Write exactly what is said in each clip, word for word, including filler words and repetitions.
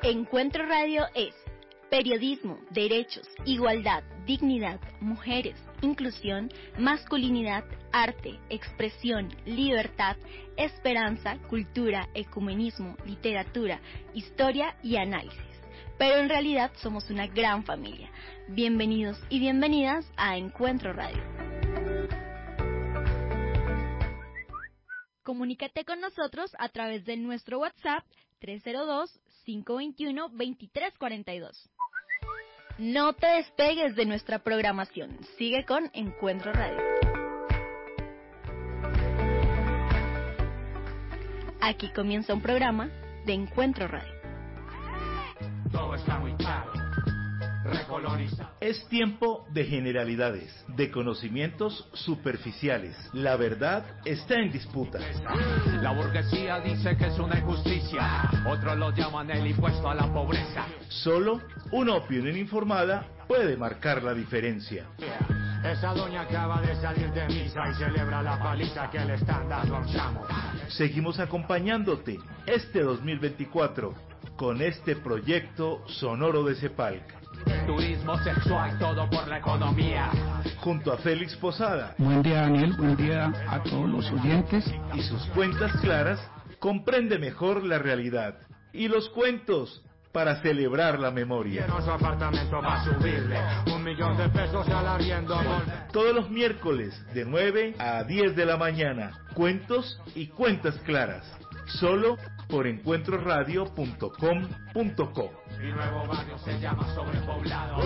Encuentro Radio es periodismo, derechos, igualdad, dignidad, mujeres, inclusión, masculinidad, arte, expresión, libertad, esperanza, cultura, ecumenismo, literatura, historia y análisis. Pero en realidad somos una gran familia. Bienvenidos y bienvenidas a Encuentro Radio. Comunícate con nosotros a través de nuestro WhatsApp tres cero dos, cinco dos uno, dos tres cuatro dos. No te despegues de nuestra programación. Sigue con Encuentro Radio. Aquí comienza un programa de Encuentro Radio. Todo está muy claro. Recolonizado. Es tiempo de generalidades, de conocimientos superficiales. La verdad está en disputa. La burguesía dice que es una injusticia, otros lo llaman el impuesto a la pobreza. Solo una opinión informada puede marcar la diferencia. Esa doña acaba de salir de misa y celebra la paliza que le están dando a un chamo. Seguimos acompañándote este dos mil veinticuatro con este proyecto sonoro de CEPALC. Turismo sexual, todo por la economía. Junto a Félix Posada. Buen día, Daniel, buen día a todos los oyentes. Y sus cuentas claras, comprende mejor la realidad. Y los cuentos, para celebrar la memoria. Quiero su apartamento para subirle un millón de pesos al arriendo. Todos los miércoles, de nueve a diez de la mañana, cuentos y cuentas claras. Solo por encuentro radio punto com punto co. Mi nuevo barrio se llama Sobrepoblado.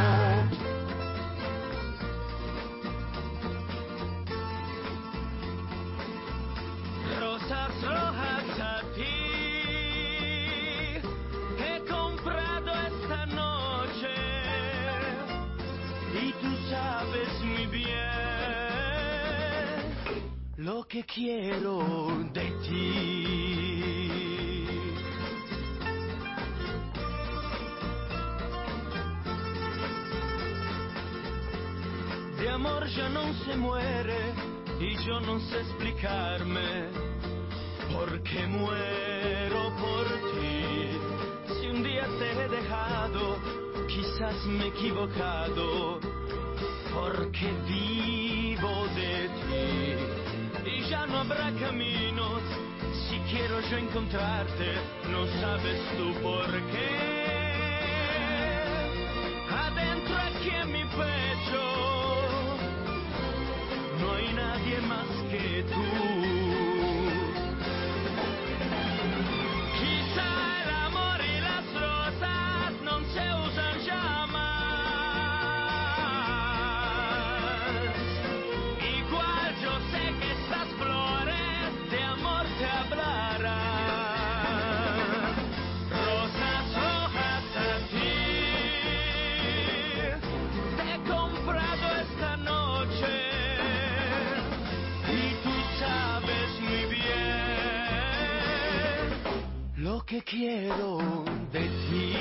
Rosas rojas a ti he comprado esta noche y tú sabes muy bien lo que quiero de ti. De amor ya no se muere y yo no sé explicarme por qué muero por ti. Si un día te he dejado, quizás me he equivocado, porque vivo de ti. Y ya no habrá caminos, si quiero yo encontrarte, no sabes tú por qué. Adentro aquí en mi pecho no hay nadie más que tú. Quizá el amor y las rosas no se usan ya más. Igual yo sé que estas flores de amor te hablarán. Rosas rojas a ti te he comprado esta noche. Lo que quiero de ti.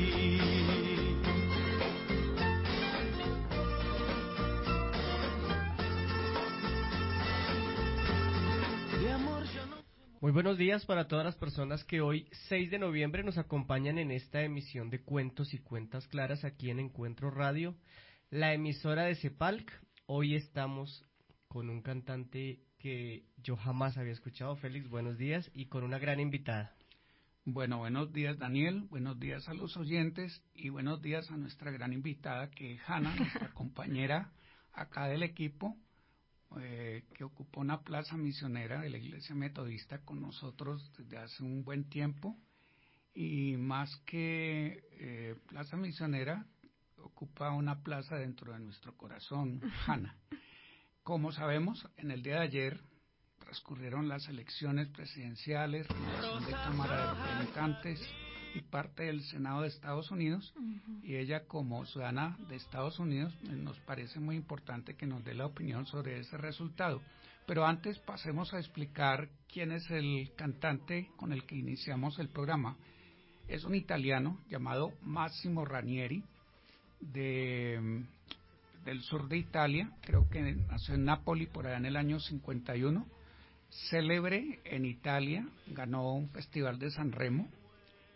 De amor yo no... Muy buenos días para todas las personas que hoy, seis de noviembre, nos acompañan en esta emisión de Cuentos y Cuentas Claras aquí en Encuentro Radio, la emisora de CEPALC. Hoy estamos con un cantante que yo jamás había escuchado, Félix, buenos días, y con una gran invitada. Bueno, buenos días, Daniel, buenos días a los oyentes y buenos días a nuestra gran invitada que es Hanna, nuestra compañera acá del equipo, eh, que ocupó una plaza misionera de la Iglesia Metodista con nosotros desde hace un buen tiempo, y más que eh, plaza misionera, ocupa una plaza dentro de nuestro corazón, Hanna. Como sabemos, en el día de ayer transcurrieron las elecciones presidenciales, renovación de Cámara de Representantes y parte del Senado de Estados Unidos, uh-huh. Y ella, como ciudadana de Estados Unidos, nos parece muy importante que nos dé la opinión sobre ese resultado. Pero antes pasemos a explicar quién es el cantante con el que iniciamos el programa. Es un italiano llamado Massimo Ranieri, de, del sur de Italia, creo que nació en Nápoli por allá en el año cincuenta y uno. Célebre en Italia, ganó un festival de Sanremo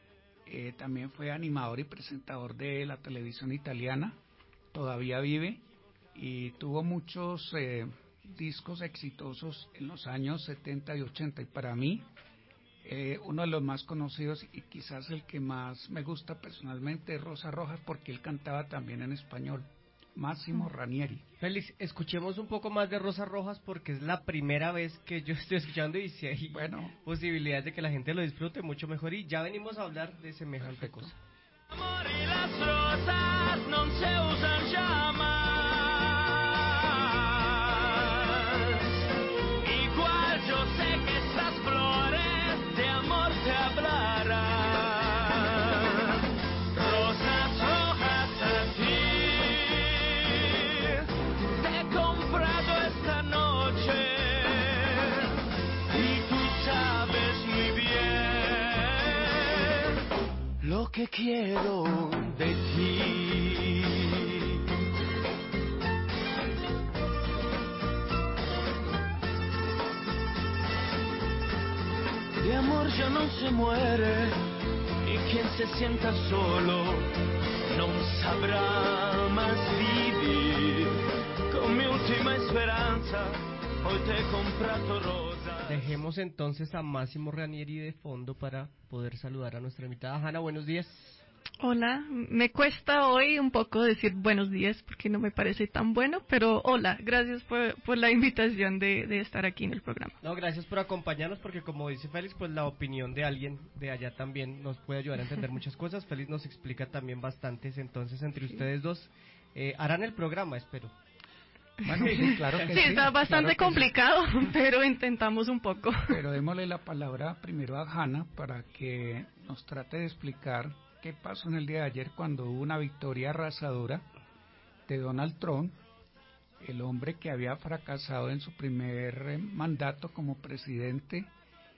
eh, también fue animador y presentador de la televisión italiana, todavía vive y tuvo muchos eh, discos exitosos en los años setenta y ochenta, y para mí eh, uno de los más conocidos y quizás el que más me gusta personalmente es Rosa Rojas, porque él cantaba también en español. Máximo Ranieri. Félix, escuchemos un poco más de Rosa Rojas porque es la primera vez que yo estoy escuchando y si hay bueno, posibilidades de que la gente lo disfrute mucho mejor, y ya venimos a hablar de semejante perfecto. cosa. Amor y las rosas no se usan ya más. Igual yo sé que estas flores de amor te hablarán. Rosas rojas a ti te he comprado esta noche y tú sabes muy bien lo que quiero de ti. De amor ya no se muere y quien se sienta solo no sabrá más vivir. Con mi última esperanza hoy te he comprado rosas. Dejemos entonces a Máximo Ranieri de fondo para poder saludar a nuestra invitada. Hanna, buenos días. Hola, me cuesta hoy un poco decir buenos días porque no me parece tan bueno, pero hola, gracias por, por la invitación de, de estar aquí en el programa. No, gracias por acompañarnos porque como dice Félix, pues la opinión de alguien de allá también nos puede ayudar a entender muchas cosas. Félix nos explica también bastantes, entonces entre ustedes dos eh, harán el programa, espero. Bueno, sí, claro que sí. sí. Está bastante claro complicado, sí. pero intentamos un poco. Pero démosle la palabra primero a Hanna para que nos trate de explicar qué pasó en el día de ayer cuando hubo una victoria arrasadora de Donald Trump, el hombre que había fracasado en su primer eh, mandato como presidente,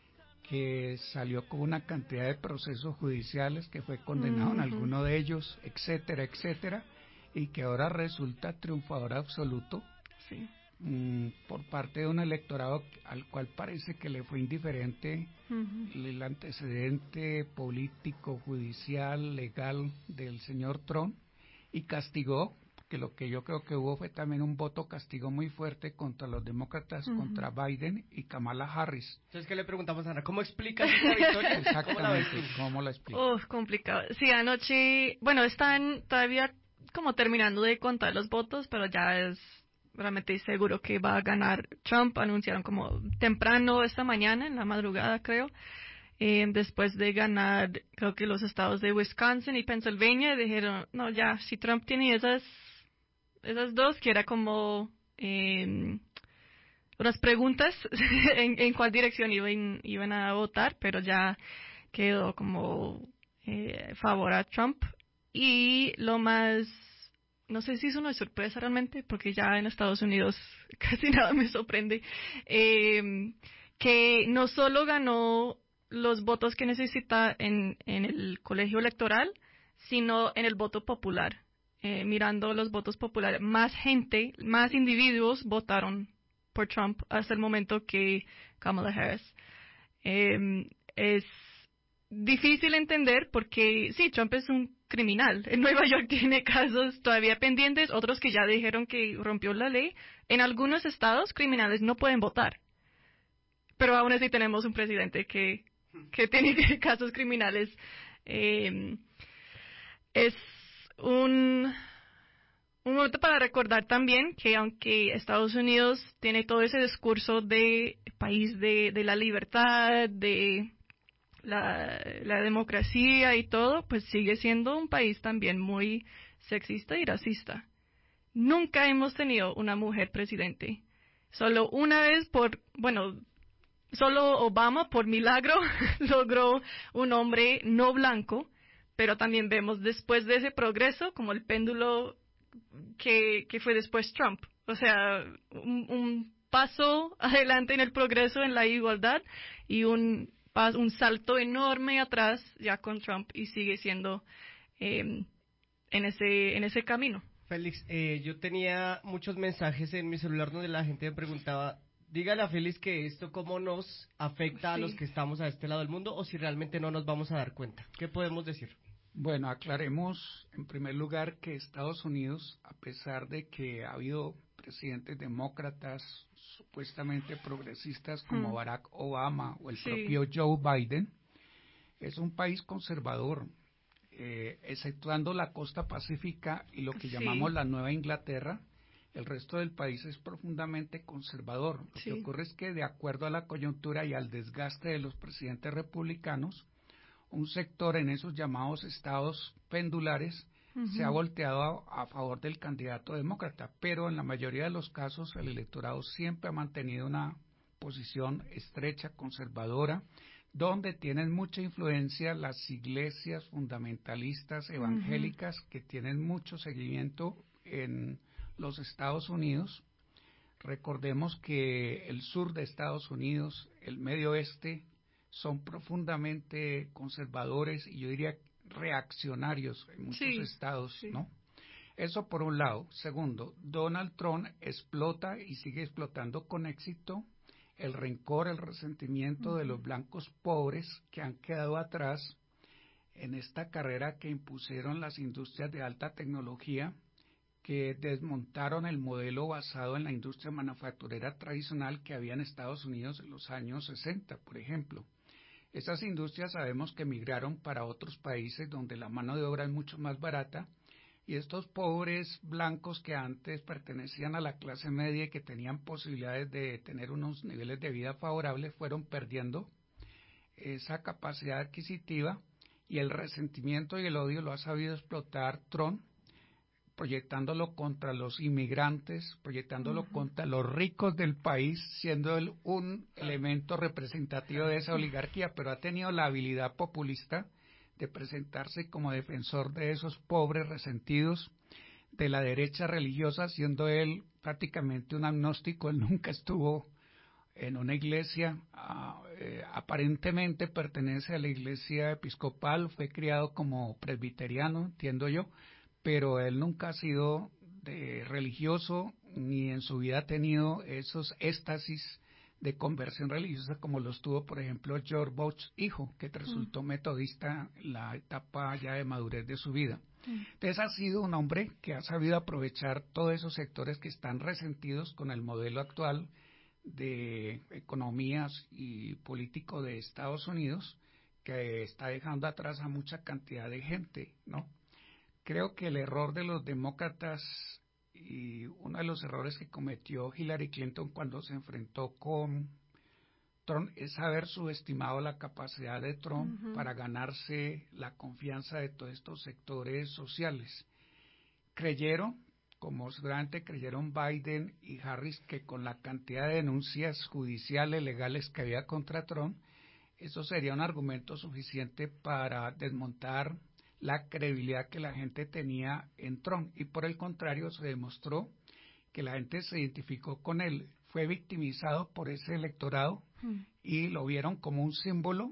que salió con una cantidad de procesos judiciales, que fue condenado en Uh-huh. alguno de ellos, etcétera, etcétera, y que ahora resulta triunfador absoluto. Sí. Mm, por parte de un electorado al cual parece que le fue indiferente Uh-huh. el antecedente político, judicial, legal del señor Trump, y castigó, que lo que yo creo que hubo fue también un voto castigo muy fuerte contra los demócratas, uh-huh. contra Biden y Kamala Harris. Entonces, ¿qué le preguntamos a Ana? ¿Cómo explicas esta victoria? Exactamente, ¿cómo la explica? Uf, complicado. Sí, anoche, bueno, están todavía como terminando de contar los votos, pero ya es realmente seguro que va a ganar Trump. Anunciaron como temprano esta mañana, en la madrugada creo, eh, después de ganar creo que los estados de Wisconsin y Pennsylvania, dijeron, no, ya, si Trump tiene esas esas dos, que era como eh, unas preguntas en, en cuál dirección iban, iban a votar, pero ya quedó como eh, favor a Trump. Y lo más, no sé si es una sorpresa realmente, porque ya en Estados Unidos casi nada me sorprende, eh, que no solo ganó los votos que necesita en, en el colegio electoral, sino en el voto popular. Eh, mirando los votos populares, más gente, más individuos votaron por Trump hasta el momento que Kamala Harris. Eh, es difícil entender porque sí, Trump es un criminal. En Nueva York tiene casos todavía pendientes, otros que ya dijeron que rompió la ley. En algunos estados, criminales no pueden votar. Pero aún así tenemos un presidente que, que tiene casos criminales. Eh, es un, un momento para recordar también que aunque Estados Unidos tiene todo ese discurso de país de, de la libertad, de la, la democracia y todo, pues sigue siendo un país también muy sexista y racista. Nunca hemos tenido una mujer presidente. Solo una vez por, bueno, solo Obama por milagro logró un hombre no blanco, pero también vemos después de ese progreso como el péndulo que, que fue después Trump. O sea, un, un paso adelante en el progreso, en la igualdad, y un, un salto enorme atrás ya con Trump, y sigue siendo eh, en ese en ese camino. Félix, eh, yo tenía muchos mensajes en mi celular donde la gente me preguntaba dígale a Félix que esto cómo nos afecta a Sí. los que estamos a este lado del mundo o si realmente no nos vamos a dar cuenta. ¿Qué podemos decir? Bueno, aclaremos en primer lugar que Estados Unidos, a pesar de que ha habido presidentes demócratas supuestamente progresistas como Hmm. Barack Obama o el Sí. propio Joe Biden, es un país conservador, eh, exceptuando la costa pacífica y lo que Sí. llamamos la Nueva Inglaterra. El resto del país es profundamente conservador. Lo Sí. que ocurre es que, de acuerdo a la coyuntura y al desgaste de los presidentes republicanos, un sector en esos llamados estados pendulares Ujú. se ha volteado a, a favor del candidato demócrata, pero en la mayoría de los casos el electorado siempre ha mantenido una posición estrecha, conservadora, donde tienen mucha influencia las iglesias fundamentalistas evangélicas que tienen mucho seguimiento en los Estados Unidos. Recordemos que el sur de Estados Unidos, el medio oeste, son profundamente conservadores y yo diría reaccionarios en muchos Sí, estados, sí. ¿no? Eso por un lado. Segundo, Donald Trump explota y sigue explotando con éxito el rencor, el resentimiento de los blancos pobres que han quedado atrás en esta carrera que impusieron las industrias de alta tecnología, que desmontaron el modelo basado en la industria manufacturera tradicional que había en Estados Unidos en los años sesenta, por ejemplo. Esas industrias sabemos que migraron para otros países donde la mano de obra es mucho más barata y estos pobres blancos que antes pertenecían a la clase media y que tenían posibilidades de tener unos niveles de vida favorables fueron perdiendo esa capacidad adquisitiva y el resentimiento y el odio lo ha sabido explotar Trump, proyectándolo contra los inmigrantes, proyectándolo uh-huh. contra los ricos del país, siendo él un elemento representativo de esa oligarquía, pero ha tenido la habilidad populista de presentarse como defensor de esos pobres resentidos de la derecha religiosa, siendo él prácticamente un agnóstico. Él nunca estuvo en una iglesia, uh, eh, aparentemente pertenece a la iglesia episcopal, fue criado como presbiteriano, entiendo yo, pero él nunca ha sido de religioso ni en su vida ha tenido esos éxtasis de conversión religiosa como los tuvo, por ejemplo, George Bush hijo, que resultó mm. metodista en la etapa ya de madurez de su vida. Mm. Entonces ha sido un hombre que ha sabido aprovechar todos esos sectores que están resentidos con el modelo actual de economías y político de Estados Unidos, que está dejando atrás a mucha cantidad de gente, ¿no? Creo que el error de los demócratas y uno de los errores que cometió Hillary Clinton cuando se enfrentó con Trump es haber subestimado la capacidad de Trump uh-huh. para ganarse la confianza de todos estos sectores sociales. Creyeron, como seguramente creyeron Biden y Harris, que con la cantidad de denuncias judiciales, legales que había contra Trump, eso sería un argumento suficiente para desmontar la credibilidad que la gente tenía en Trump, y por el contrario se demostró que la gente se identificó con él, fue victimizado por ese electorado mm. y lo vieron como un símbolo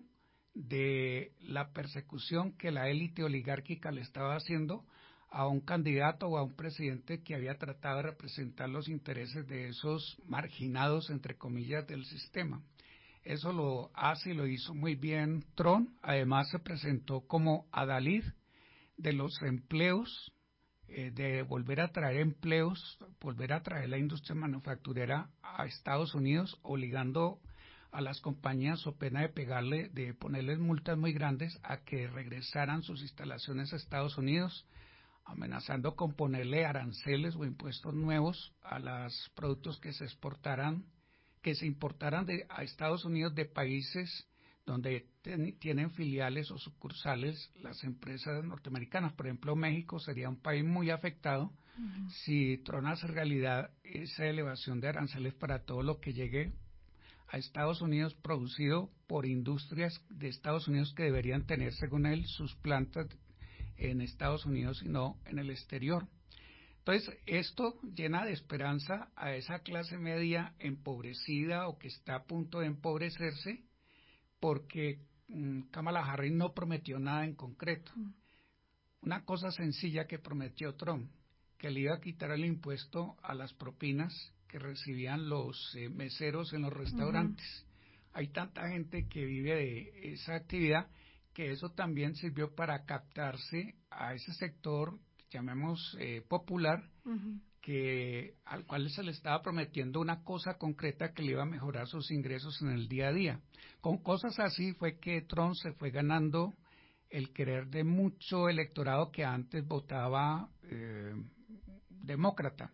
de la persecución que la élite oligárquica le estaba haciendo a un candidato o a un presidente que había tratado de representar los intereses de esos marginados, entre comillas, del sistema. Eso lo hace y lo hizo muy bien Trump. Además se presentó como adalid de los empleos, eh, de volver a traer empleos, volver a traer la industria manufacturera a Estados Unidos, obligando a las compañías, so pena de pegarle, de ponerles multas muy grandes, a que regresaran sus instalaciones a Estados Unidos, amenazando con ponerle aranceles o impuestos nuevos a los productos que se exportaran, que se importaran de, a Estados Unidos de países donde ten, tienen filiales o sucursales las empresas norteamericanas. Por ejemplo, México sería un país muy afectado uh-huh. si Trump hace realidad esa elevación de aranceles para todo lo que llegue a Estados Unidos producido por industrias de Estados Unidos que deberían tener, según él, sus plantas en Estados Unidos y no en el exterior. Entonces, esto llena de esperanza a esa clase media empobrecida o que está a punto de empobrecerse, porque um, Kamala Harris no prometió nada en concreto. Mm. Una cosa sencilla que prometió Trump, que le iba a quitar el impuesto a las propinas, que que recibían los eh, meseros en los restaurantes. Uh-huh. Hay tanta gente que vive de esa actividad que eso también sirvió para captarse a ese sector, llamemos eh, popular, uh-huh. que al cual se le estaba prometiendo una cosa concreta que le iba a mejorar sus ingresos en el día a día. Con cosas así fue que Trump se fue ganando el querer de mucho electorado que antes votaba eh, demócrata.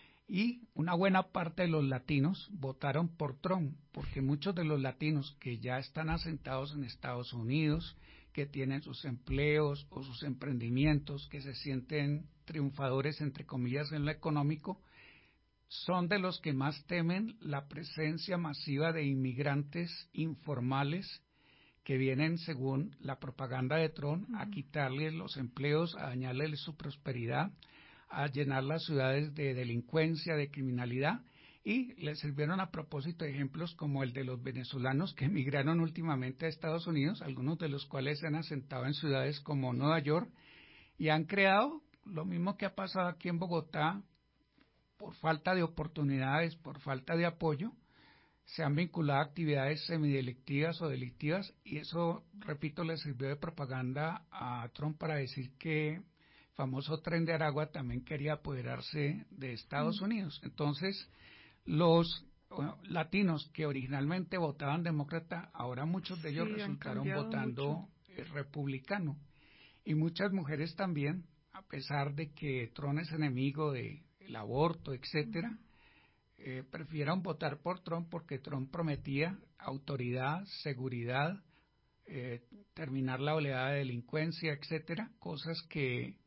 Y una buena parte de los latinos votaron por Trump, porque muchos de los latinos que ya están asentados en Estados Unidos, que tienen sus empleos o sus emprendimientos, que se sienten triunfadores, entre comillas, en lo económico, son de los que más temen la presencia masiva de inmigrantes informales que vienen, según la propaganda de Trump, uh-huh. a quitarles los empleos, a dañarles su prosperidad, a llenar las ciudades de delincuencia, de criminalidad, y les sirvieron a propósito ejemplos como el de los venezolanos que emigraron últimamente a Estados Unidos, algunos de los cuales se han asentado en ciudades como Nueva York, y han creado lo mismo que ha pasado aquí en Bogotá, por falta de oportunidades, por falta de apoyo, se han vinculado a actividades semidelictivas o delictivas, y eso, repito, le sirvió de propaganda a Trump para decir que el famoso Tren de Aragua también quería apoderarse de Estados mm. Unidos. Entonces, los bueno, latinos que originalmente votaban demócrata, ahora muchos de ellos sí, resultaron votando eh, republicano. Y muchas mujeres también, a pesar de que Trump es enemigo del aborto, etcétera, mm. Eh, prefirieron votar por Trump porque Trump prometía autoridad, seguridad, eh, terminar la oleada de delincuencia, etcétera, cosas que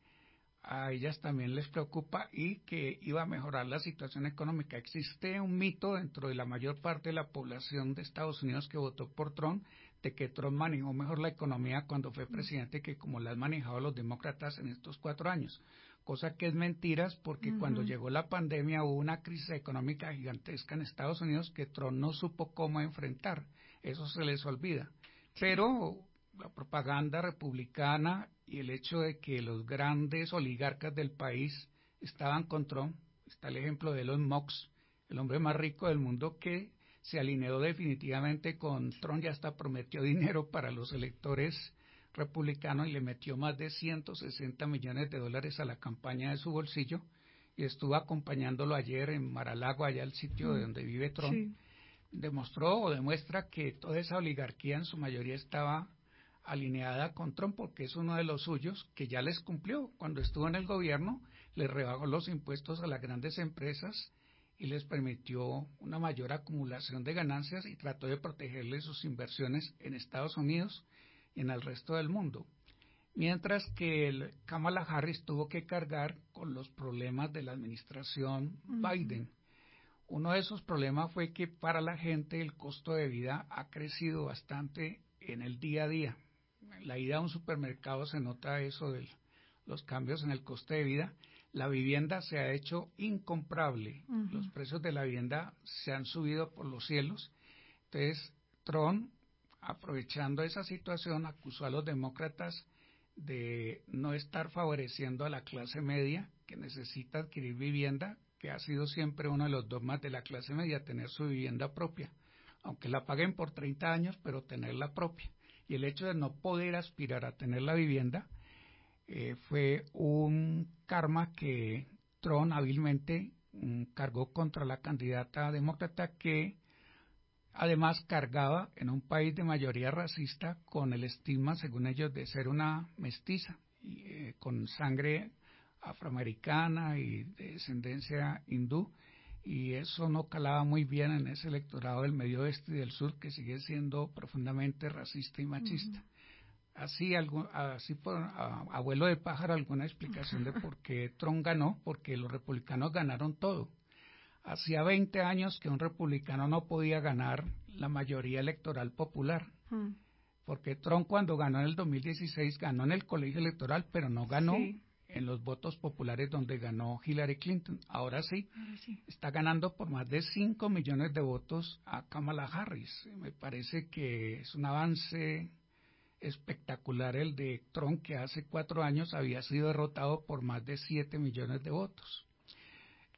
a ellas también les preocupa y que iba a mejorar la situación económica. Existe un mito dentro de la mayor parte de la población de Estados Unidos que votó por Trump de que Trump manejó mejor la economía cuando fue presidente que como la han manejado los demócratas en estos cuatro años. Cosa que es mentiras porque uh-huh. cuando llegó la pandemia hubo una crisis económica gigantesca en Estados Unidos que Trump no supo cómo enfrentar. Eso se les olvida. Pero la propaganda republicana y el hecho de que los grandes oligarcas del país estaban con Trump, está el ejemplo de Elon Musk, el hombre más rico del mundo que se alineó definitivamente con Trump, ya hasta prometió dinero para los electores republicano y le metió más de ciento sesenta millones de dólares a la campaña de su bolsillo y estuvo acompañándolo ayer en Mar-a-Lago, allá el sitio mm. de donde vive Trump. Sí. Demostró o demuestra que toda esa oligarquía en su mayoría estaba alineada con Trump porque es uno de los suyos que ya les cumplió. Cuando estuvo en el gobierno les rebajó los impuestos a las grandes empresas y les permitió una mayor acumulación de ganancias y trató de protegerles sus inversiones en Estados Unidos y en el resto del mundo, mientras que el Kamala Harris tuvo que cargar con los problemas de la administración uh-huh. Biden. Uno de esos problemas fue que para la gente el costo de vida ha crecido bastante en el día a día. En la ida a un supermercado se nota eso de los cambios en el coste de vida. La vivienda se ha hecho incomprable. Uh-huh. Los precios de la vivienda se han subido por los cielos. Entonces, Trump, aprovechando esa situación, acusó a los demócratas de no estar favoreciendo a la clase media que necesita adquirir vivienda, que ha sido siempre uno de los dogmas de la clase media, tener su vivienda propia, aunque la paguen por treinta años, pero tenerla propia. Y el hecho de no poder aspirar a tener la vivienda eh, fue un karma que Trump hábilmente mm, cargó contra la candidata demócrata que además cargaba en un país de mayoría racista con el estigma, según ellos, de ser una mestiza, y, eh, con sangre afroamericana y de descendencia hindú, y eso no calaba muy bien en ese electorado del medio oeste y del sur que sigue siendo profundamente racista y machista. Uh-huh. Así, algo, así por a, abuelo de pájaro, alguna explicación de por qué Trump ganó, porque los republicanos ganaron todo. Hacía veinte años que un republicano no podía ganar la mayoría electoral popular, hmm. porque Trump cuando ganó en el dos mil dieciséis ganó en el colegio electoral, pero no ganó sí. en los votos populares donde ganó Hillary Clinton. Ahora sí, Ahora sí, está ganando por más de cinco millones de votos a Kamala Harris. Me parece que es un avance espectacular el de Trump, que hace cuatro años había sido derrotado por más de siete millones de votos.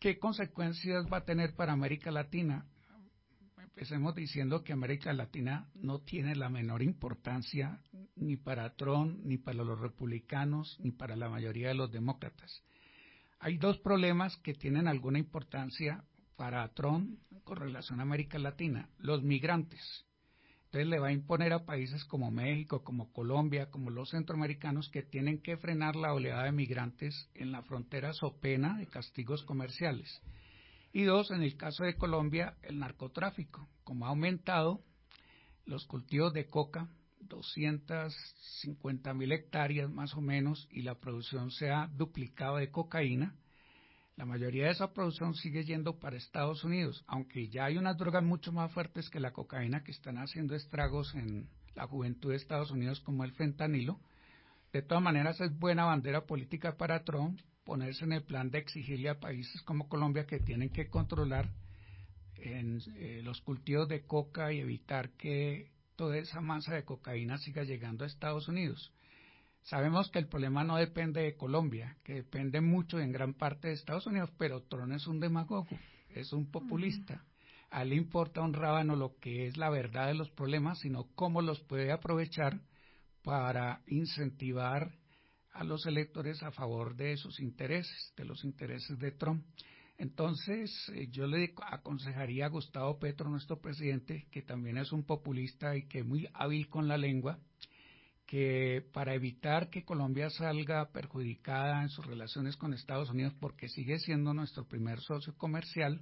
¿qué consecuencias va a tener para América Latina? Empecemos diciendo que América Latina no tiene la menor importancia ni para Trump, ni para los republicanos, ni para la mayoría de los demócratas. Hay dos problemas que tienen alguna importancia para Trump con relación a América Latina. Los migrantes. Entonces le va a imponer a países como México, como Colombia, como los centroamericanos que tienen que frenar la oleada de migrantes en la frontera so pena de castigos comerciales. Y dos, en el caso de Colombia, el narcotráfico. Como ha aumentado los cultivos de coca, doscientas cincuenta mil hectáreas más o menos, y la producción se ha duplicado de cocaína, la mayoría de esa producción sigue yendo para Estados Unidos, aunque ya hay unas drogas mucho más fuertes que la cocaína que están haciendo estragos en la juventud de Estados Unidos, como el fentanilo. De todas maneras, es buena bandera política para Trump ponerse en el plan de exigirle a países como Colombia que tienen que controlar en, eh, los cultivos de coca y evitar que toda esa masa de cocaína siga llegando a Estados Unidos. Sabemos que el problema no depende de Colombia, que depende mucho en gran parte de Estados Unidos, pero Trump es un demagogo, es un populista. A él le importa un rábano lo que es la verdad de los problemas, sino cómo los puede aprovechar para incentivar a los electores a favor de sus intereses, de los intereses de Trump. Entonces, eh, yo le aconsejaría a Gustavo Petro, nuestro presidente, que también es un populista y que es muy hábil con la lengua, que para evitar que Colombia salga perjudicada en sus relaciones con Estados Unidos, porque sigue siendo nuestro primer socio comercial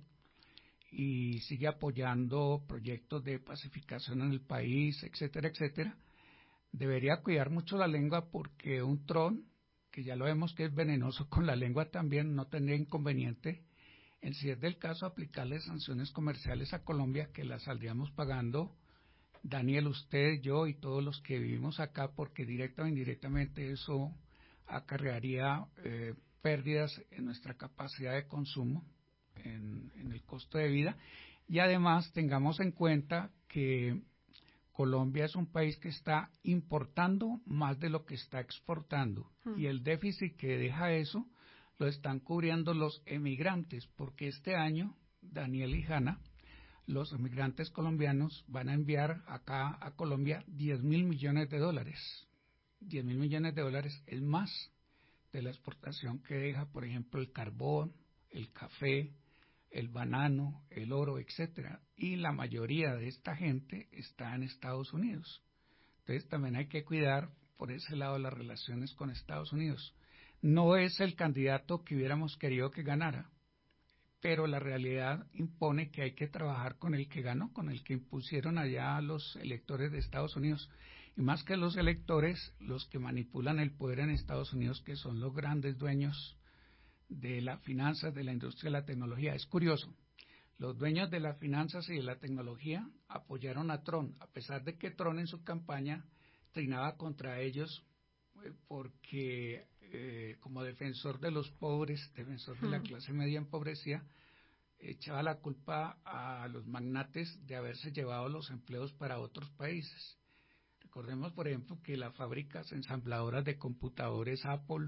y sigue apoyando proyectos de pacificación en el país, etcétera, etcétera, debería cuidar mucho la lengua, porque un Trump, que ya lo vemos que es venenoso con la lengua también, no tendría inconveniente en, si es del caso, aplicarle sanciones comerciales a Colombia, que las saldríamos pagando Daniel, usted, yo y todos los que vivimos acá, porque directa o indirectamente eso acarrearía eh, pérdidas en nuestra capacidad de consumo, en, en el costo de vida, y además tengamos en cuenta que Colombia es un país que está importando más de lo que está exportando, hmm. y el déficit que deja eso lo están cubriendo los emigrantes, porque este año, Daniel y Hanna, los emigrantes colombianos van a enviar acá a Colombia diez mil millones de dólares. diez mil millones de dólares es más de la exportación que deja, por ejemplo, el carbón, el café, el banano, el oro, etcétera. Y la mayoría de esta gente está en Estados Unidos. Entonces también hay que cuidar por ese lado las relaciones con Estados Unidos. No es el candidato que hubiéramos querido que ganara, pero la realidad impone que hay que trabajar con el que ganó, con el que impusieron allá a los electores de Estados Unidos. Y más que los electores, los que manipulan el poder en Estados Unidos, que son los grandes dueños de las finanzas, de la industria de la tecnología. Es curioso, los dueños de las finanzas y de la tecnología apoyaron a Trump, a pesar de que Trump en su campaña trinaba contra ellos eh, porque eh, como defensor de los pobres, defensor de la clase media empobrecida, echaba la culpa a los magnates de haberse llevado los empleos para otros países. Recordemos, por ejemplo, que las fábricas ensambladoras de computadores Apple,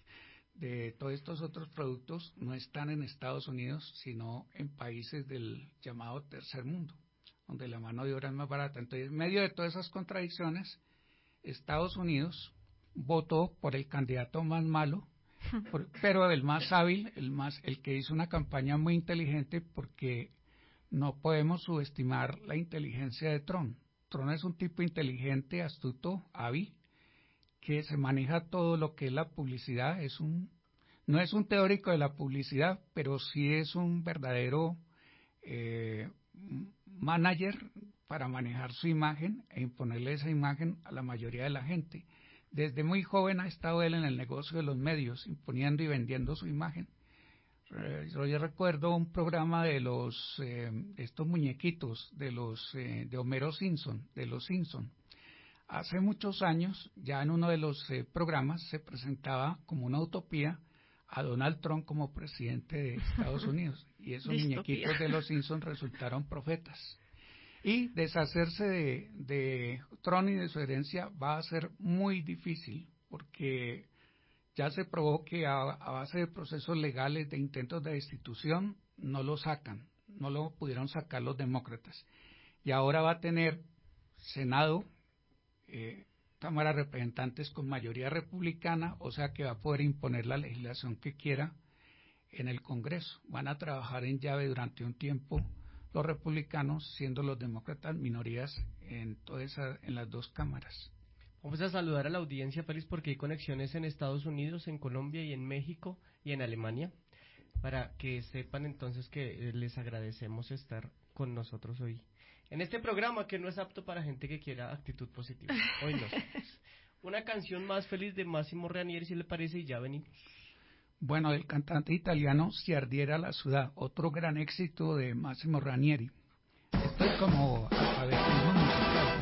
de todos estos otros productos, no están en Estados Unidos, sino en países del llamado tercer mundo, donde la mano de obra es más barata. Entonces, en medio de todas esas contradicciones, Estados Unidos votó por el candidato más malo, por, pero el más hábil, el más, el que hizo una campaña muy inteligente, porque no podemos subestimar la inteligencia de Trump. Trump es un tipo inteligente, astuto, hábil, que se maneja todo lo que es la publicidad. Es un, no es un teórico de la publicidad, pero sí es un verdadero eh, manager para manejar su imagen e imponerle esa imagen a la mayoría de la gente. Desde muy joven ha estado él en el negocio de los medios, imponiendo y vendiendo su imagen. Yo recuerdo un programa de los eh, estos muñequitos de los eh, de Homero Simpson, de los Simpson. Hace muchos años, ya en uno de los eh, programas se presentaba como una utopía a Donald Trump como presidente de Estados Unidos, y esos muñequitos de los Simpson resultaron profetas. Y deshacerse de, de Trump y de su herencia va a ser muy difícil, porque ya se probó que a, a base de procesos legales, de intentos de destitución, no lo sacan, no lo pudieron sacar los demócratas. Y ahora va a tener Senado, eh, Cámara de Representantes con mayoría republicana, o sea que va a poder imponer la legislación que quiera en el Congreso. Van a trabajar en llave durante un tiempo los republicanos, siendo los demócratas minorías en toda esa, en las dos cámaras. Vamos a saludar a la audiencia, Félix, porque hay conexiones en Estados Unidos, en Colombia y en México y en Alemania, para que sepan entonces que les agradecemos estar con nosotros hoy en este programa que no es apto para gente que quiera actitud positiva. Hoy no. Una canción más feliz de Massimo Ranieri, si le parece, y ya venimos. Bueno, del cantante italiano Si ardiera la ciudad, otro gran éxito de Massimo Ranieri. Esto es como alfabetismo musical.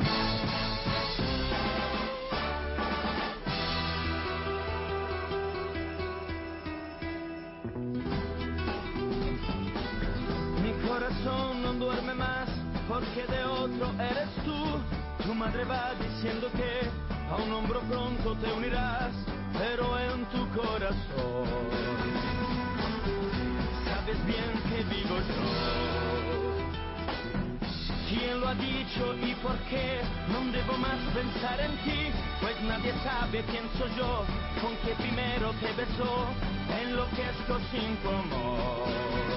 Mi corazón no duerme más porque de otro eres tú. Tu madre va diciendo que a un hombro pronto te unirás, pero en tu corazón sabes bien que vivo yo. ¿Quién lo ha dicho y por qué no debo más pensar en ti? Pues nadie sabe quién soy yo, con que primero te besó, enloquezco sin tu amor.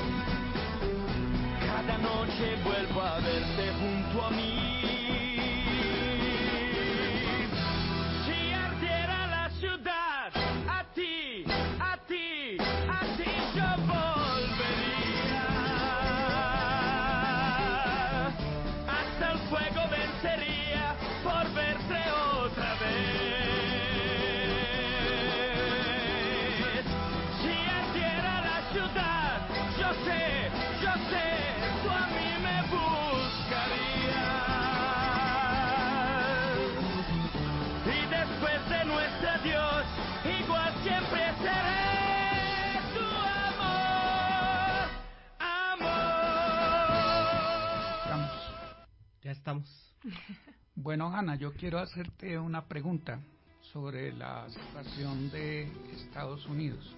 Cada noche vuelvo a verte junto a mí. Si ardiera la ciudad, a ti, a ti, a ti yo volvería. Hasta el fuego vencería por verte otra vez. Si ardiera la ciudad, yo sé, yo sé. Ya estamos. Bueno, Ana, yo quiero hacerte una pregunta sobre la situación de Estados Unidos.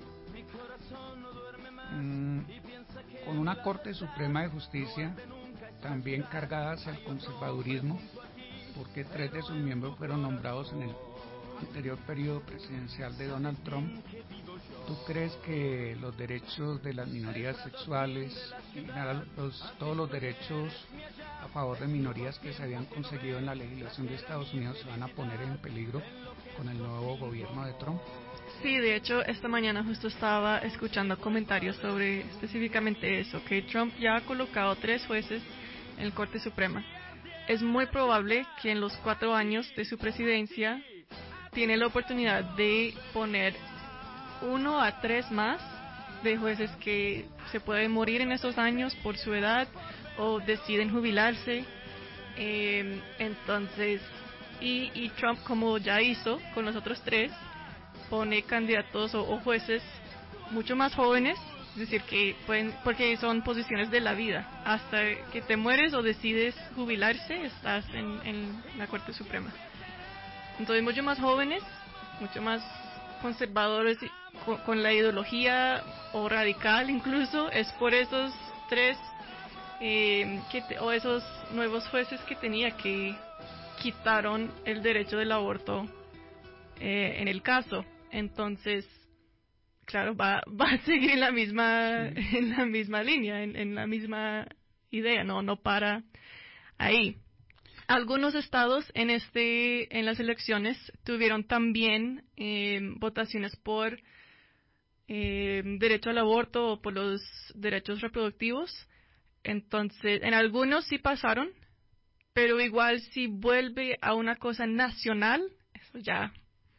Mm, con una Corte Suprema de Justicia también cargada hacia el conservadurismo, porque tres de sus miembros fueron nombrados en el anterior periodo presidencial de Donald Trump. ¿Tú crees que los derechos de las minorías sexuales, en general, los, todos los derechos a favor de minorías que se habían conseguido en la legislación de Estados Unidos se van a poner en peligro con el nuevo gobierno de Trump? Sí, de hecho, esta mañana justo estaba escuchando comentarios sobre específicamente eso, que Trump ya ha colocado tres jueces en la Corte Suprema. Es muy probable que en los cuatro años de su presidencia tiene la oportunidad de poner uno a tres más de jueces que se pueden morir en esos años por su edad o deciden jubilarse. Eh, entonces, y, y Trump, como ya hizo con los otros tres, pone candidatos o, o jueces mucho más jóvenes, es decir, que pueden, porque son posiciones de la vida. Hasta que te mueres o decides jubilarse, estás en, en la Corte Suprema. Entonces, mucho más jóvenes, mucho más conservadores con, con la ideología o radical incluso. Es por esos tres eh, que te, o esos nuevos jueces que tenía que quitaron el derecho del aborto eh, en el caso. Entonces, claro, va va a seguir en la misma sí. en la misma línea, en, en la misma idea, no no para ahí. Algunos estados en este en las elecciones tuvieron también eh, votaciones por eh, derecho al aborto o por los derechos reproductivos. Entonces, en algunos sí pasaron, pero igual si vuelve a una cosa nacional, eso ya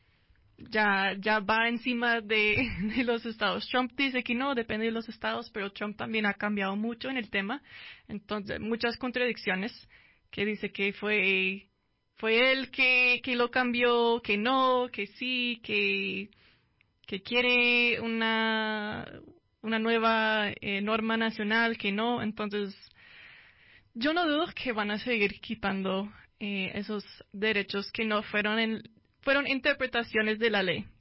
ya ya va encima de, de los estados. Trump dice que no, depende de los estados, pero Trump también ha cambiado mucho en el tema. Entonces, muchas contradicciones, que dice que fue fue él que, que lo cambió, que no, que sí, que que quiere una una nueva eh, norma nacional, que no. Entonces, yo no dudo que van a seguir quitando eh, esos derechos que no fueron en, fueron interpretaciones de la ley.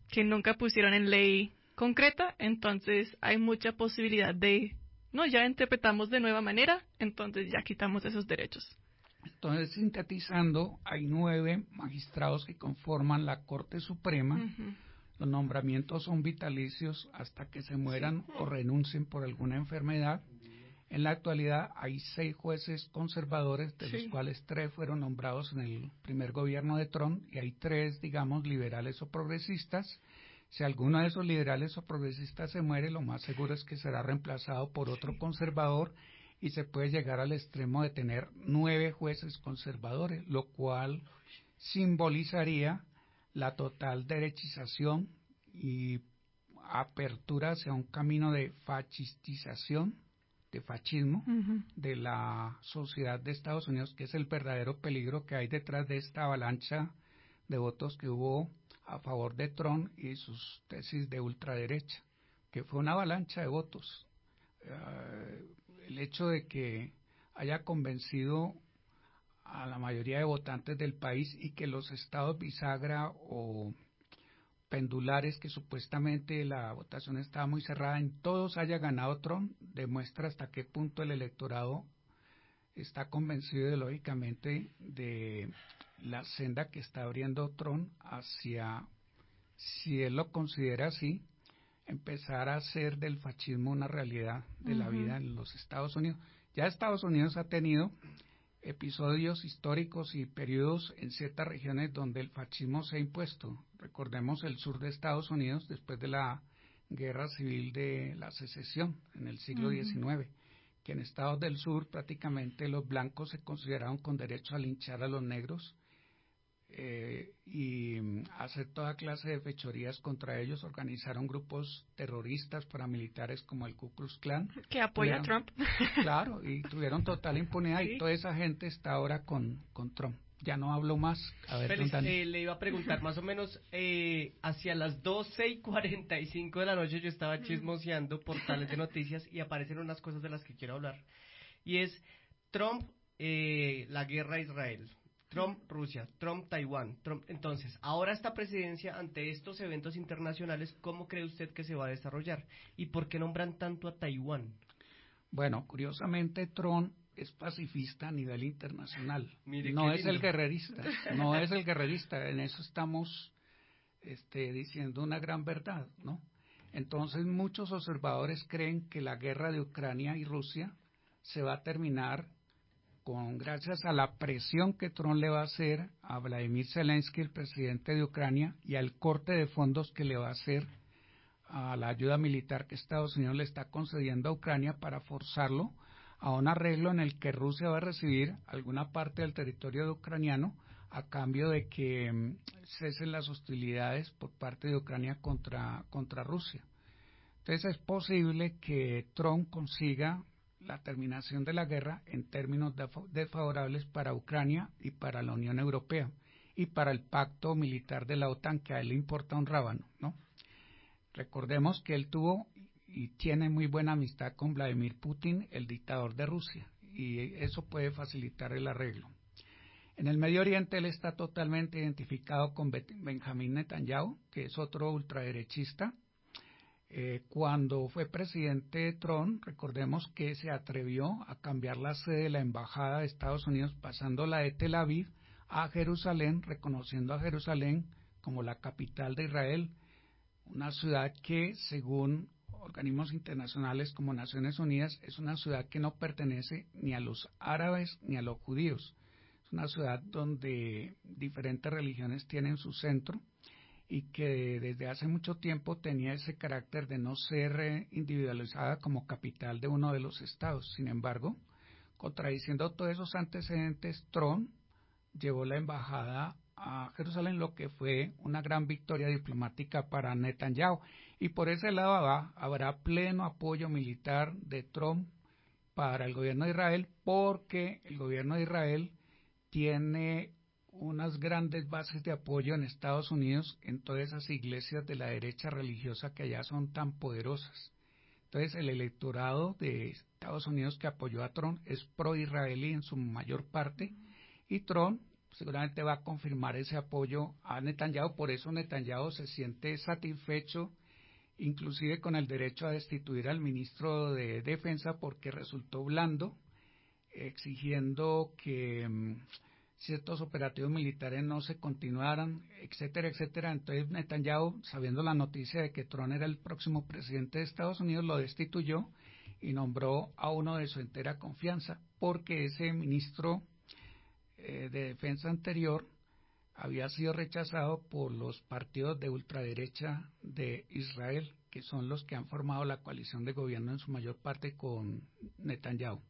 que nunca pusieron en ley concreta, entonces hay mucha posibilidad de, no, ya interpretamos de nueva manera, entonces ya quitamos esos derechos. Entonces, sintetizando, hay nueve magistrados que conforman la Corte Suprema. Uh-huh. Los nombramientos son vitalicios hasta que se mueran sí. o renuncien por alguna enfermedad. En la actualidad hay seis jueces conservadores, de sí. los cuales tres fueron nombrados en el primer gobierno de Trump, y hay tres, digamos, liberales o progresistas. Si alguno de esos liberales o progresistas se muere, lo más seguro es que será reemplazado por otro sí. conservador, y se puede llegar al extremo de tener nueve jueces conservadores, lo cual simbolizaría la total derechización y apertura hacia un camino de fascistización, de fascismo, uh-huh. de la sociedad de Estados Unidos, que es el verdadero peligro que hay detrás de esta avalancha de votos que hubo a favor de Trump y sus tesis de ultraderecha, que fue una avalancha de votos. Uh, el hecho de que haya convencido a la mayoría de votantes del país y que los estados bisagra o pendulares, que supuestamente la votación estaba muy cerrada, en todos haya ganado Trump, demuestra hasta qué punto el electorado está convencido ideológicamente de la senda que está abriendo Trump hacia, si él lo considera así, empezar a hacer del fascismo una realidad de uh-huh. la vida en los Estados Unidos. Ya Estados Unidos ha tenido episodios históricos y periodos en ciertas regiones donde el fascismo se ha impuesto. Recordemos el sur de Estados Unidos después de la guerra civil de la secesión en el siglo uh-huh. diecinueve, que en estados del sur prácticamente los blancos se consideraron con derecho a linchar a los negros eh, y hacer toda clase de fechorías contra ellos. Organizaron grupos terroristas paramilitares como el Ku Klux Klan, que apoya a Trump. Claro, y tuvieron total impunidad, sí. y toda esa gente está ahora con, con Trump. Ya no hablo más. A ver, Félix, eh, le iba a preguntar más o menos eh, hacia las doce y cuarenta y cinco de la noche yo estaba chismoseando portales de noticias y aparecen unas cosas de las que quiero hablar, y es Trump, eh, la guerra a Israel, Trump, Rusia, Trump, Taiwán, Trump. Entonces, ahora esta presidencia, ante estos eventos internacionales, ¿cómo cree usted que se va a desarrollar? ¿Y por qué nombran tanto a Taiwán? Bueno, curiosamente, Trump es pacifista a nivel internacional. Mire, no es lindo. el guerrerista, no es el guerrerista. En eso estamos este, diciendo una gran verdad, ¿no? Entonces, muchos observadores creen que la guerra de Ucrania y Rusia se va a terminar con gracias a la presión que Trump le va a hacer a Vladimir Zelensky, el presidente de Ucrania, y al corte de fondos que le va a hacer a la ayuda militar que Estados Unidos le está concediendo a Ucrania para forzarlo a un arreglo en el que Rusia va a recibir alguna parte del territorio ucraniano a cambio de que um, cesen las hostilidades por parte de Ucrania contra, contra Rusia. Entonces es posible que Trump consiga la terminación de la guerra en términos desfavorables para Ucrania y para la Unión Europea y para el pacto militar de la OTAN, que a él le importa un rábano, ¿no? Recordemos que él tuvo y tiene muy buena amistad con Vladimir Putin, el dictador de Rusia, y eso puede facilitar el arreglo. En el Medio Oriente él está totalmente identificado con Benjamín Netanyahu, que es otro ultraderechista. Eh, cuando fue presidente Trump, recordemos que se atrevió a cambiar la sede de la embajada de Estados Unidos, pasándola de Tel Aviv a Jerusalén, reconociendo a Jerusalén como la capital de Israel, una ciudad que, según organismos internacionales como Naciones Unidas, es una ciudad que no pertenece ni a los árabes ni a los judíos. Es una ciudad donde diferentes religiones tienen su centro y que desde hace mucho tiempo tenía ese carácter de no ser individualizada como capital de uno de los estados. Sin embargo, contradiciendo todos esos antecedentes, Trump llevó la embajada a Jerusalén, lo que fue una gran victoria diplomática para Netanyahu. Y por ese lado va, habrá pleno apoyo militar de Trump para el gobierno de Israel, porque el gobierno de Israel tiene unas grandes bases de apoyo en Estados Unidos, en todas esas iglesias de la derecha religiosa que allá son tan poderosas. Entonces el electorado de Estados Unidos que apoyó a Trump es pro-israelí en su mayor parte, y Trump seguramente va a confirmar ese apoyo a Netanyahu. Por eso Netanyahu se siente satisfecho, inclusive con el derecho a destituir al ministro de Defensa, porque resultó blando, exigiendo que um, ciertos operativos militares no se continuaran, etcétera, etcétera. Entonces Netanyahu, sabiendo la noticia de que Trump era el próximo presidente de Estados Unidos, lo destituyó y nombró a uno de su entera confianza, porque ese ministro eh, de Defensa anterior había sido rechazado por los partidos de ultraderecha de Israel, que son los que han formado la coalición de gobierno en su mayor parte con Netanyahu.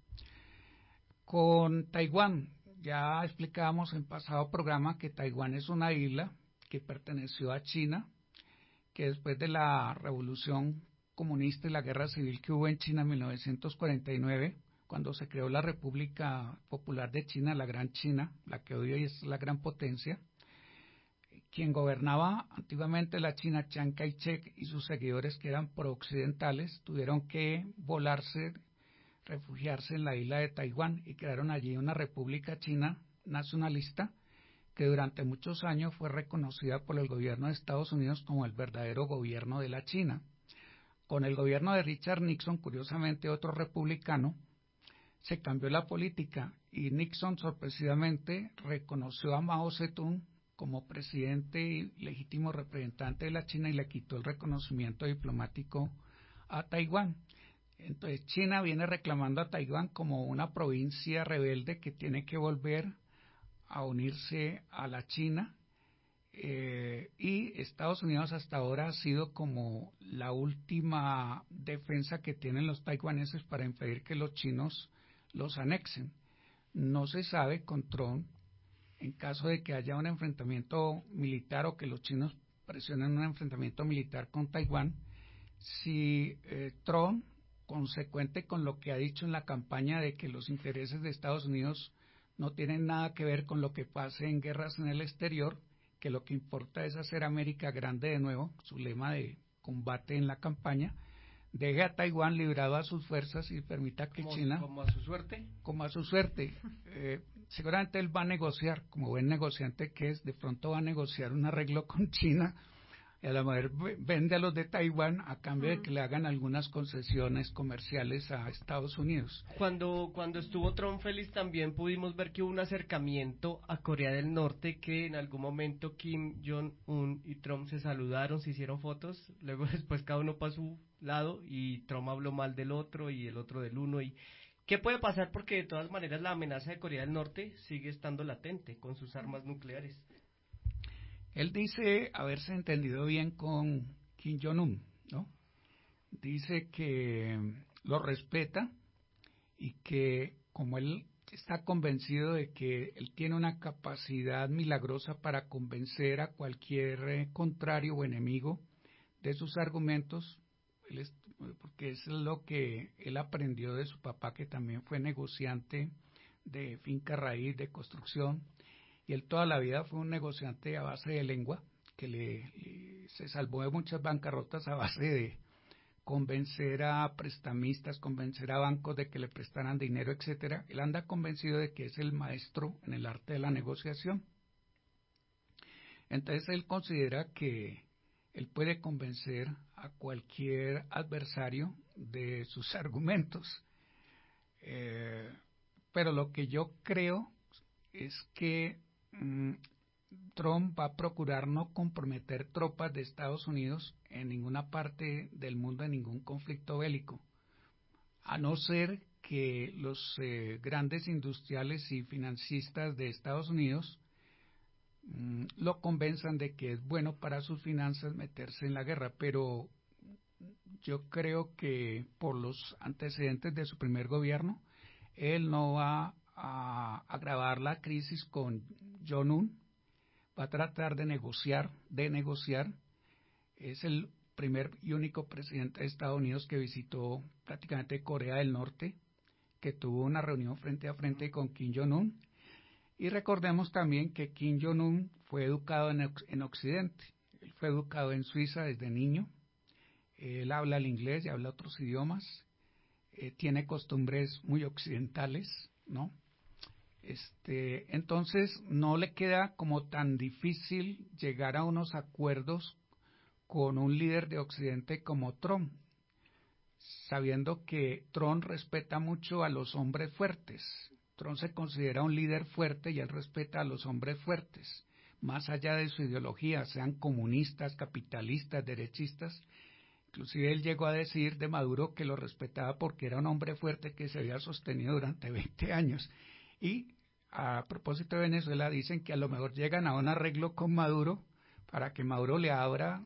Con Taiwán, ya explicábamos en pasado programa que Taiwán es una isla que perteneció a China, que después de la revolución comunista y la guerra civil que hubo en China en mil novecientos cuarenta y nueve, cuando se creó la República Popular de China, la Gran China, la que hoy es la gran potencia, quien gobernaba antiguamente la China, Chiang Kai-shek, y sus seguidores, que eran pro-occidentales, tuvieron que volarse, refugiarse en la isla de Taiwán y crearon allí una república china nacionalista que durante muchos años fue reconocida por el gobierno de Estados Unidos como el verdadero gobierno de la China. Con el gobierno de Richard Nixon, curiosamente otro republicano, se cambió la política y Nixon sorpresivamente reconoció a Mao Zedong como presidente y legítimo representante de la China y le quitó el reconocimiento diplomático a Taiwán. Entonces China viene reclamando a Taiwán como una provincia rebelde que tiene que volver a unirse a la China, eh, y Estados Unidos hasta ahora ha sido como la última defensa que tienen los taiwaneses para impedir que los chinos los anexen. No se sabe con Trump, en caso de que haya un enfrentamiento militar o que los chinos presionen un enfrentamiento militar con Taiwán, si eh, Trump, consecuente con lo que ha dicho en la campaña de que los intereses de Estados Unidos no tienen nada que ver con lo que pase en guerras en el exterior, que lo que importa es hacer América grande de nuevo, su lema de combate en la campaña, deje a Taiwán librado a sus fuerzas y permita que como, China... Como a su suerte. Como a su suerte. Eh, seguramente él va a negociar, como buen negociante que es, de pronto va a negociar un arreglo con China, y a la mejor vende a los de Taiwán a cambio de que le hagan algunas concesiones comerciales a Estados Unidos. Cuando, cuando estuvo Trump, Félix, también pudimos ver que hubo un acercamiento a Corea del Norte, que en algún momento Kim Jong-un y Trump se saludaron, se hicieron fotos, luego después cada uno para su lado y Trump habló mal del otro y el otro del uno. Y ¿qué puede pasar? Porque de todas maneras la amenaza de Corea del Norte sigue estando latente con sus armas nucleares. Él dice haberse entendido bien con Kim Jong-un, ¿no? Dice que lo respeta y que como él está convencido de que él tiene una capacidad milagrosa para convencer a cualquier eh, contrario o enemigo de sus argumentos, él es, porque es lo que él aprendió de su papá, que también fue negociante de finca raíz, de construcción, y él toda la vida fue un negociante a base de lengua, que le, le se salvó de muchas bancarrotas a base de convencer a prestamistas, convencer a bancos de que le prestaran dinero, etcétera. Él anda convencido de que es el maestro en el arte de la negociación. Entonces él considera que él puede convencer a cualquier adversario de sus argumentos. Eh, pero lo que yo creo es que Trump va a procurar no comprometer tropas de Estados Unidos en ninguna parte del mundo, en ningún conflicto bélico, a no ser que los eh, grandes industriales y financistas de Estados Unidos mmm, lo convenzan de que es bueno para sus finanzas meterse en la guerra. Pero yo creo que por los antecedentes de su primer gobierno, él no va a agravar la crisis con Jong-un, va a tratar de negociar, de negociar. Es el primer y único presidente de Estados Unidos que visitó prácticamente Corea del Norte, que tuvo una reunión frente a frente con Kim Jong-un. Y recordemos también que Kim Jong-un fue educado en, en Occidente, él fue educado en Suiza desde niño, él habla el inglés y habla otros idiomas, eh, tiene costumbres muy occidentales, ¿no? Este, entonces no le queda como tan difícil llegar a unos acuerdos con un líder de Occidente como Trump, sabiendo que Trump respeta mucho a los hombres fuertes. Trump se considera un líder fuerte y él respeta a los hombres fuertes, más allá de su ideología, sean comunistas, capitalistas, derechistas. Inclusive él llegó a decir de Maduro que lo respetaba porque era un hombre fuerte que se había sostenido durante veinte años. Y a propósito de Venezuela, dicen que a lo mejor llegan a un arreglo con Maduro para que Maduro le abra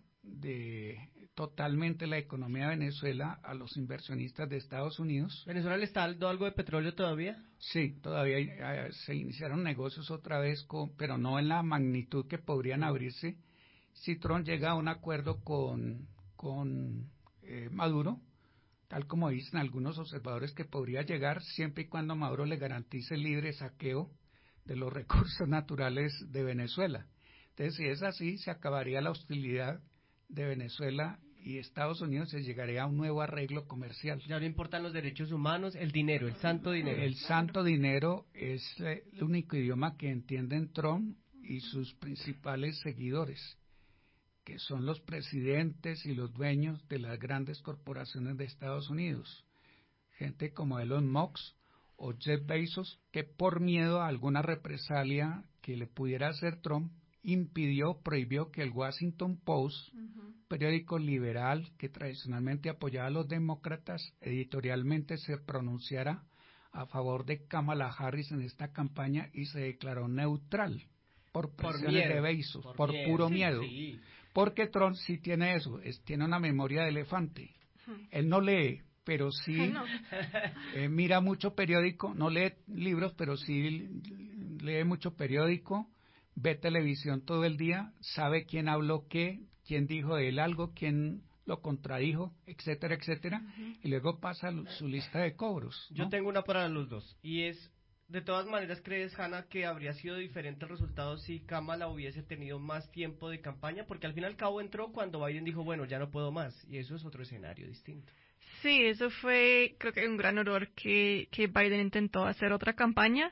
de totalmente la economía de Venezuela a los inversionistas de Estados Unidos. ¿Venezuela le está dando algo de petróleo todavía? Sí, todavía eh, se iniciaron negocios otra vez, con, pero no en la magnitud que podrían abrirse si Trump llega a un acuerdo con, con eh, Maduro, tal como dicen algunos observadores que podría llegar siempre y cuando Maduro le garantice el libre saqueo de los recursos naturales de Venezuela. Entonces, si es así, se acabaría la hostilidad de Venezuela y Estados Unidos, se llegaría a un nuevo arreglo comercial. Ya no importan los derechos humanos, el dinero, el santo dinero. El santo dinero es eh, el único idioma que entienden Trump y sus principales seguidores, que son los presidentes y los dueños de las grandes corporaciones de Estados Unidos, gente como Elon Musk o Jeff Bezos, que por miedo a alguna represalia que le pudiera hacer Trump, impidió, prohibió que el Washington Post, uh-huh. periódico liberal que tradicionalmente apoyaba a los demócratas, editorialmente se pronunciara a favor de Kamala Harris en esta campaña y se declaró neutral por presiones de Bezos, por, por miedo. puro miedo. Sí, sí. Porque Trump sí tiene eso, es, tiene una memoria de elefante. Uh-huh. Él no lee, pero sí no. eh, mira mucho periódico, no lee libros, pero sí lee mucho periódico, ve televisión todo el día, sabe quién habló qué, quién dijo de él algo, quién lo contradijo, etcétera, etcétera, uh-huh. y luego pasa su lista de cobros, ¿no? Yo tengo una para los dos, y es, de todas maneras, ¿crees, Hanna, que habría sido diferente el resultado si Kamala hubiese tenido más tiempo de campaña? Porque al fin y al cabo entró cuando Biden dijo, bueno, ya no puedo más, y eso es otro escenario distinto. Sí, eso fue, creo que un gran error que, que Biden intentó hacer otra campaña,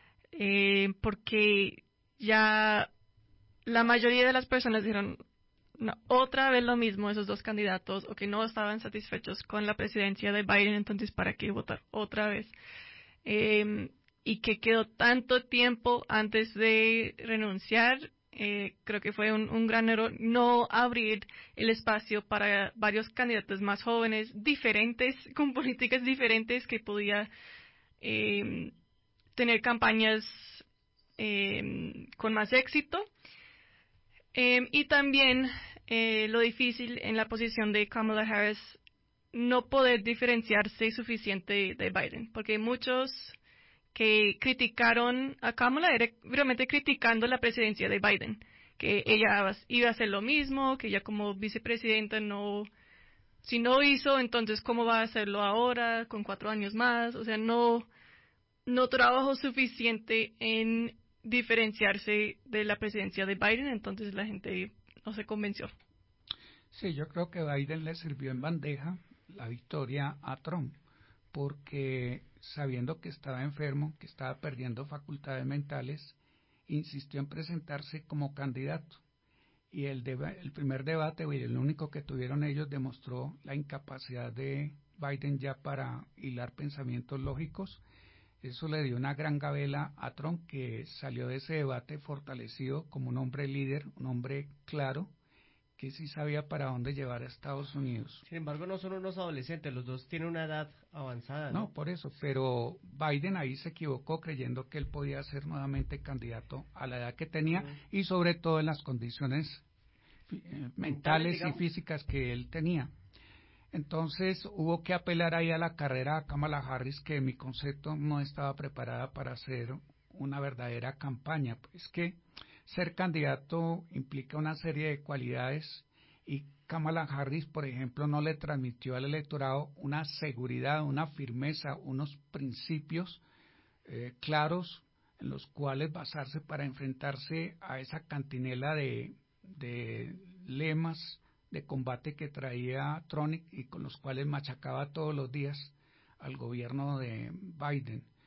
eh, porque ya la mayoría de las personas dijeron, no, otra vez lo mismo, esos dos candidatos, o que no estaban satisfechos con la presidencia de Biden, entonces ¿para qué votar otra vez? Eh, y que quedó tanto tiempo antes de renunciar, eh, creo que fue un, un gran error no abrir el espacio para varios candidatos más jóvenes, diferentes, con políticas diferentes, que podía eh, tener campañas Eh, con más éxito, eh, y también eh, lo difícil en la posición de Kamala Harris no poder diferenciarse suficiente de Biden, porque muchos que criticaron a Kamala era realmente criticando la presidencia de Biden, que ella iba a hacer lo mismo, que ella como vicepresidenta no, si no hizo, entonces cómo va a hacerlo ahora con cuatro años más, o sea, no no trabajó suficiente en diferenciarse de la presidencia de Biden, entonces la gente no se convenció. Sí, yo creo que Biden le sirvió en bandeja la victoria a Trump, porque sabiendo que estaba enfermo, que estaba perdiendo facultades mentales, insistió en presentarse como candidato. Y el, deba- el primer debate, y el único que tuvieron ellos, demostró la incapacidad de Biden ya para hilar pensamientos lógicos. Eso le dio una gran gabela a Trump, que salió de ese debate fortalecido como un hombre líder, un hombre claro, que sí sabía para dónde llevar a Estados Unidos. Sin embargo, no son unos adolescentes, los dos tienen una edad avanzada, ¿no? No, por eso, pero Biden ahí se equivocó creyendo que él podía ser nuevamente candidato a la edad que tenía uh-huh. y sobre todo en las condiciones eh, mentales y físicas que él tenía. Entonces hubo que apelar ahí a la carrera a Kamala Harris, que en mi concepto no estaba preparada para hacer una verdadera campaña. Es que ser candidato implica una serie de cualidades y Kamala Harris, por ejemplo, no le transmitió al electorado una seguridad, una firmeza, unos principios eh, claros en los cuales basarse para enfrentarse a esa cantinela de, de lemas de combate que traía Trump y con los cuales machacaba todos los días al gobierno de Biden.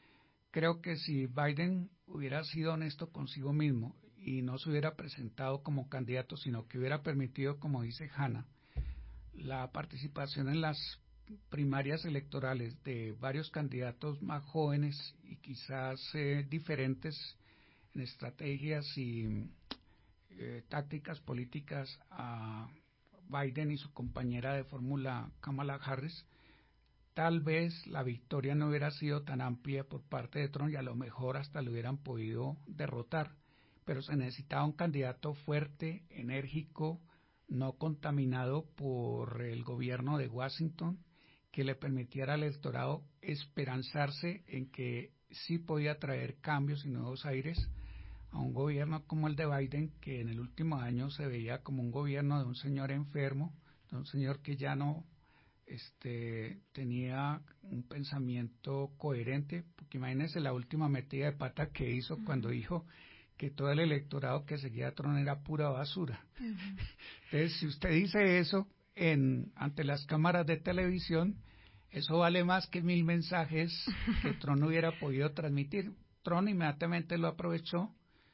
creo que si Biden hubiera sido honesto consigo mismo y no se hubiera presentado como candidato, sino que hubiera permitido, como dice Hanna, la participación en las primarias electorales de varios candidatos más jóvenes y quizás eh, diferentes en estrategias y eh, tácticas políticas a Biden y su compañera de fórmula Kamala Harris, tal vez la victoria no hubiera sido tan amplia por parte de Trump y a lo mejor hasta lo hubieran podido derrotar, pero se necesitaba un candidato fuerte, enérgico, no contaminado por el gobierno de Washington, que le permitiera al electorado esperanzarse en que sí podía traer cambios y nuevos aires a un gobierno como el de Biden, que en el último año se veía como un gobierno de un señor enfermo, de un señor que ya no este, tenía un pensamiento coherente, porque imagínense la última metida de pata que hizo uh-huh. cuando dijo que todo el electorado que seguía a Trump era pura basura. Uh-huh. Entonces, si usted dice eso en ante las cámaras de televisión, eso vale más que mil mensajes que Trump no hubiera podido transmitir. Trump inmediatamente lo aprovechó,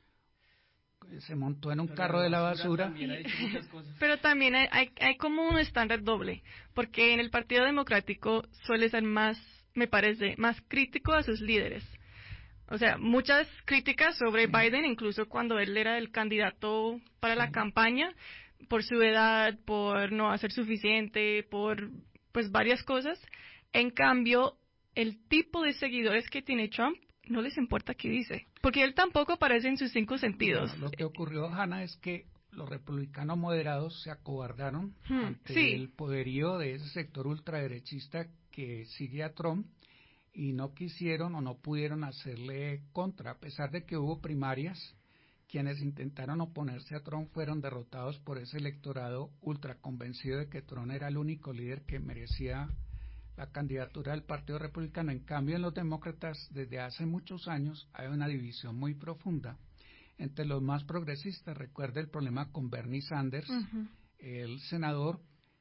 se montó en un pero carro de la basura. basura. Pero también hay, hay, hay como un estándar doble, porque en el Partido Democrático suele ser más, me parece, más crítico a sus líderes. O sea, muchas críticas sobre Biden, incluso cuando él era el candidato para la campaña, por su edad, por no hacer suficiente, por pues varias cosas. En cambio, el tipo de seguidores que tiene Trump no les importa qué dice, porque él tampoco aparece en sus cinco sentidos. Bueno, lo que ocurrió, Hanna, es que los republicanos moderados se acobardaron hmm, ante sí. el poderío de ese sector ultraderechista que sigue a Trump y no quisieron o no pudieron hacerle contra, a pesar de que hubo primarias. Quienes intentaron oponerse a Trump fueron derrotados por ese electorado ultra convencido de que Trump era el único líder que merecía la candidatura del Partido Republicano. En cambio, en los demócratas, desde hace muchos años, hay una división muy profunda entre los más progresistas. Recuerda el problema con Bernie Sanders, uh-huh. el senador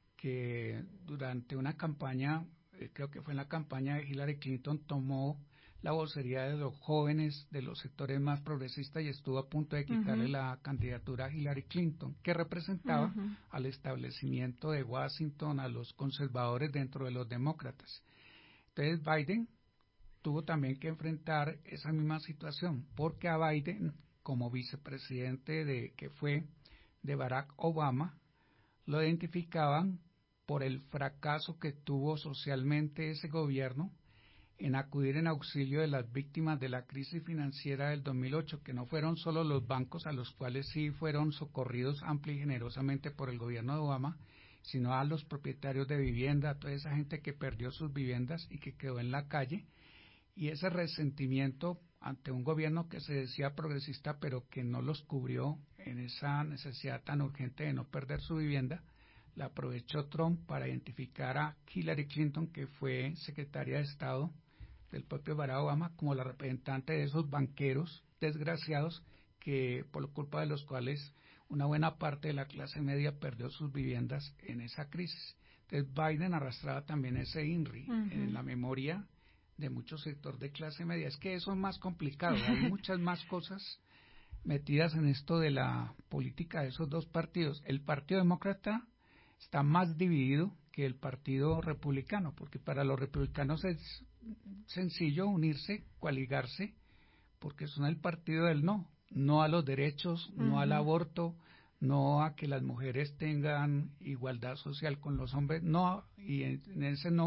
que durante una campaña, eh, creo que fue en la campaña de Hillary Clinton, tomó la vocería de los jóvenes de los sectores más progresistas y estuvo a punto de quitarle uh-huh. la candidatura a Hillary Clinton, que representaba uh-huh. al establecimiento de Washington, a los conservadores dentro de los demócratas. Entonces Biden tuvo también que enfrentar esa misma situación, porque a Biden, como vicepresidente de que fue de Barack Obama, lo identificaban por el fracaso que tuvo socialmente ese gobierno en acudir en auxilio de las víctimas de la crisis financiera del dos mil ocho, que no fueron solo los bancos, a los cuales sí fueron socorridos amplia y generosamente por el gobierno de Obama, sino a los propietarios de vivienda, a toda esa gente que perdió sus viviendas y que quedó en la calle, y ese resentimiento ante un gobierno que se decía progresista pero que no los cubrió en esa necesidad tan urgente de no perder su vivienda, la aprovechó Trump para identificar a Hillary Clinton, que fue secretaria de Estado del propio Barack Obama, como la representante de esos banqueros desgraciados que por culpa de los cuales una buena parte de la clase media perdió sus viviendas en esa crisis. Entonces Biden arrastraba también ese I N R I uh-huh. en la memoria de muchos sectores de clase media. Es que eso es más complicado, hay muchas más cosas metidas en esto de la política de esos dos partidos. El Partido Demócrata está más dividido que el Partido Republicano, porque para los republicanos es sencillo unirse, coaligarse, porque son el partido del no, no a los derechos, uh-huh. no al aborto, no a que las mujeres tengan igualdad social con los hombres, no, y en, en ese no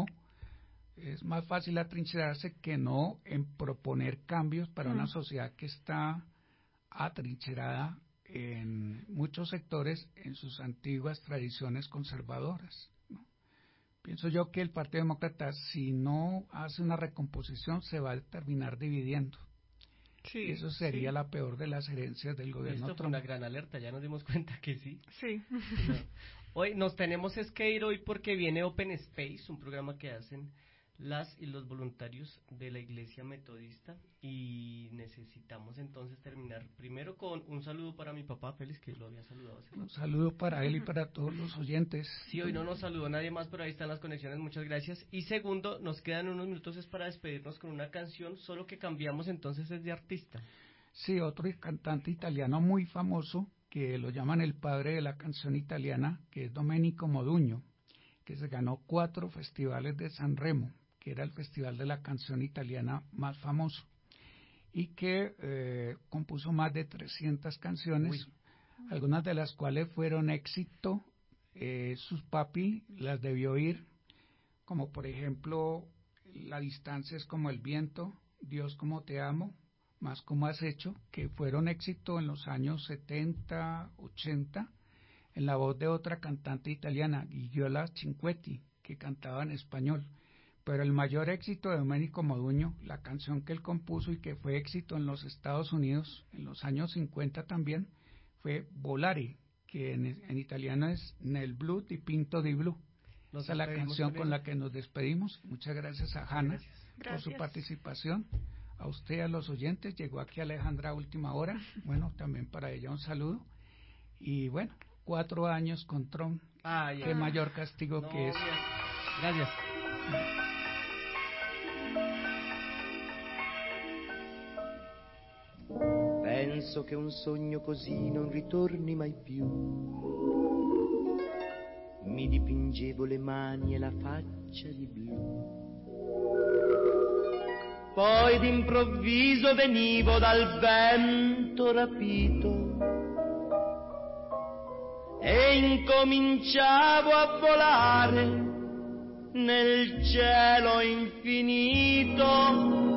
es más fácil atrincherarse que no en proponer cambios para uh-huh. una sociedad que está atrincherada en muchos sectores en sus antiguas tradiciones conservadoras, ¿no? Pienso yo que el Partido Demócrata, si no hace una recomposición, se va a terminar dividiendo. Sí, y eso sería sí. la peor de las herencias del gobierno Esto Trump. fue una gran alerta, ya nos dimos cuenta que sí. Sí. No. Hoy nos tenemos es que ir hoy porque viene Open Space, un programa que hacen las y los voluntarios de la Iglesia Metodista, y necesitamos entonces terminar primero con un saludo para mi papá Félix, que lo había saludado hace rato. Un saludo para él y para todos los oyentes. Sí, hoy no nos saludó nadie más, pero ahí están las conexiones, muchas gracias. Y segundo, nos quedan unos minutos es para despedirnos con una canción, solo que cambiamos entonces es de artista. Sí, otro cantante italiano muy famoso, que lo llaman el padre de la canción italiana, que es Domenico Modugno, que se ganó cuatro festivales de Sanremo, que era el festival de la canción italiana más famoso, y que eh, compuso más de trescientas canciones, Uy. algunas de las cuales fueron éxito. Eh, sus papi las debió oír, como por ejemplo La distancia es como el viento, Dios como te amo, Más como has hecho, que fueron éxito en los años setenta, ochenta, en la voz de otra cantante italiana, Gigiola Cinquetti, que cantaba en español. Pero el mayor éxito de Domenico Modugno, la canción que él compuso y que fue éxito en los Estados Unidos en los años cincuenta también, fue Volare, que en, en italiano es Nel blu dipinto di blu. Esa es la canción con la que nos despedimos. Muchas gracias a Hanna por su participación. A usted, a los oyentes, llegó aquí Alejandra a última hora. Bueno, también para ella un saludo. Y bueno, cuatro años con Trump. Ah, Qué ah. mayor castigo no, que es. Gracias. Penso che un sogno così non ritorni mai più. Mi dipingevo le mani e la faccia di blu. Poi d'improvviso venivo dal vento rapito e incominciavo a volare nel cielo infinito.